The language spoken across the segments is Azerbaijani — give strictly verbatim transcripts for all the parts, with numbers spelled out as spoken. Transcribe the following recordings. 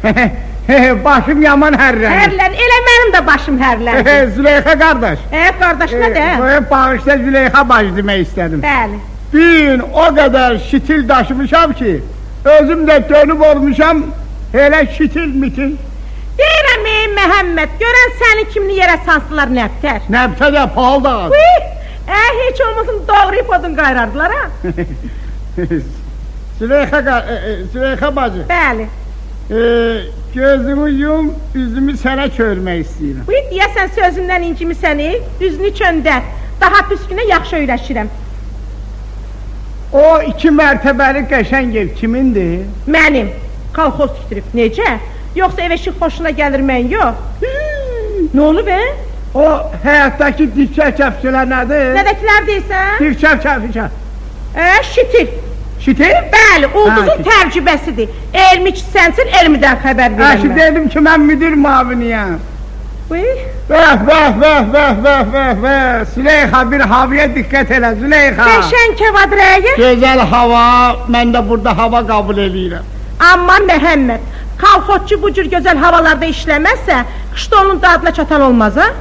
Başım yaman hərlənir. Hərlənir, elə mənim də başım hərlənir. Züleyxa qardaş. Hə, qardaş nə də? Bağışda Züleyxa bacı demək istədim. Bəli. Gün o qədər şitil daşımışam ki, özüm də dönüb olmuşam, elə şitil mitil. Deyirəm ey Məhəmməd, görən səni kimli yerə sansılar nəbtər? Nəbtər də pahalı da az. Ə, heç olmasın doğrayıb odun qayrardılar ha? Züleyxa bacı. Bəli. Gözümü yum, üzümü sənə körmək istəyirəm. Buyur, deyəsən sözümdən incimi səni, üzünü çöndər. Daha püskünə yaxşı öyrəşirəm. O iki mərtəbəli qəşəng ev kimindir? Mənim. Kolxoz tikdirib. Necə? Yoxsa ev eşik xoşuna gəlir mən yox? Nə olub be? O həyatdakı dikçək kəfçələr nədir? Nədəkilər deyirsən? Dikçək kəfçə. Ə, şitil. Şitil? Bəli, ulduzun tərcibəsidir. Elmi ki sənsin, elmidən xəbər verəm mən. Dedim ki, mən müdir maviniyəm. Buyur. Vəh, vəh, vəh, vəh, vəh, vəh, vəh. Züleyxa, bir havaya diqqət elə, Züleyxa. Qəşən kevadrəyə. Gözəl hava, mən də burada hava qəbul edirəm. Amma Məhəmməd, kolxozçu bu cür gözəl havalarda işləməzsə, qışda onun dadına çatan olmaz, ha?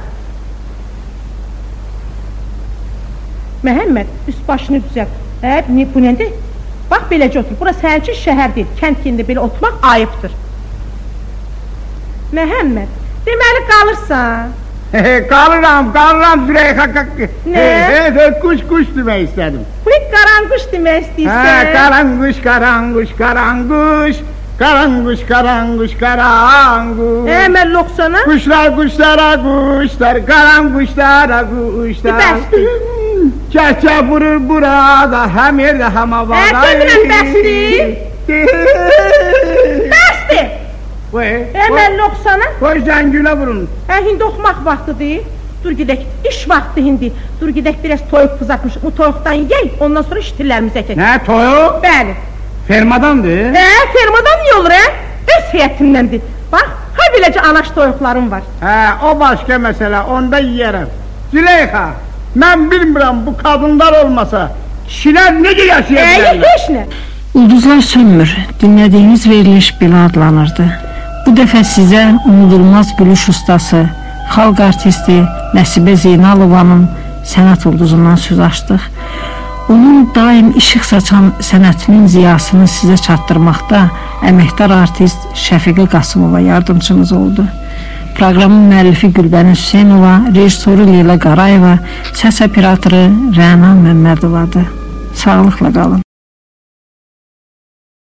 Məhəmməd, üst başını düzəl. Hə, bu nədir? Bax, beləcə otur. Bura sənin üçün şəhər deyil. Kənd yerində belə oturmaq ayıbdır. Məhəmməd, deməli qalırsan. Qalıram, qalıram Züleyxa. Nə? Quş, quş demək istədim. Bu qaranquş demək istəyirsən. Hə, qaranquş, qaranquş, qaranquş. Qaranquş, qaranquş, qaranquş. Hə, mən loxsana? Quşlar, quşlara, quşlar, qaranquşlara, quşlar. Bəsdir. Kəhkə vurur burada, həm yerdə, həm havada. Hə, demirəm, bəsdir. Bəsdir. Hə, mən loxsana? Qoy zəngülə vurun. Hə, hindi oxumaq vaxtıdır. Dur gedək, iş vaxtı hindi. Dur gedək, biraz toyuq qızartmış. O toyuqdan yeyək, ondan sonra iştirlərimizi əkək. Nə, toyuq? Bəli. Fermadandır? Hə, fermadan niyə olur, hə? Öz heyətimdəndir. Bax, ha beləcə anaş toyuqlarım var. Hə, o başqa məsələ, onda yiyərəm. Züleyxa, mən bilmirəm, bu qadınlar olmasa, kişilər necə yaşaya bilərlər? Hə, heç nə. Ulduzlar sönmür, dinlədiyiniz veriliş belə adlanırdı. Bu dəfə sizə unudulmaz gülüş ustası, xalq artisti Nəsibə Zeynalovanın sənət ulduzundan söz açdıq. Onun daim işıq saçan sənətinin ziyasını sizə çatdırmaqda əməkdar artist Şəfiqə Qasımova yardımcımız oldu. Proqramın müəllifi Gülbəni Hüseynova, rejissoru Leyla Qarayeva, səs operatoru Rəna Məmmədovadır. Sağlıqla qalın.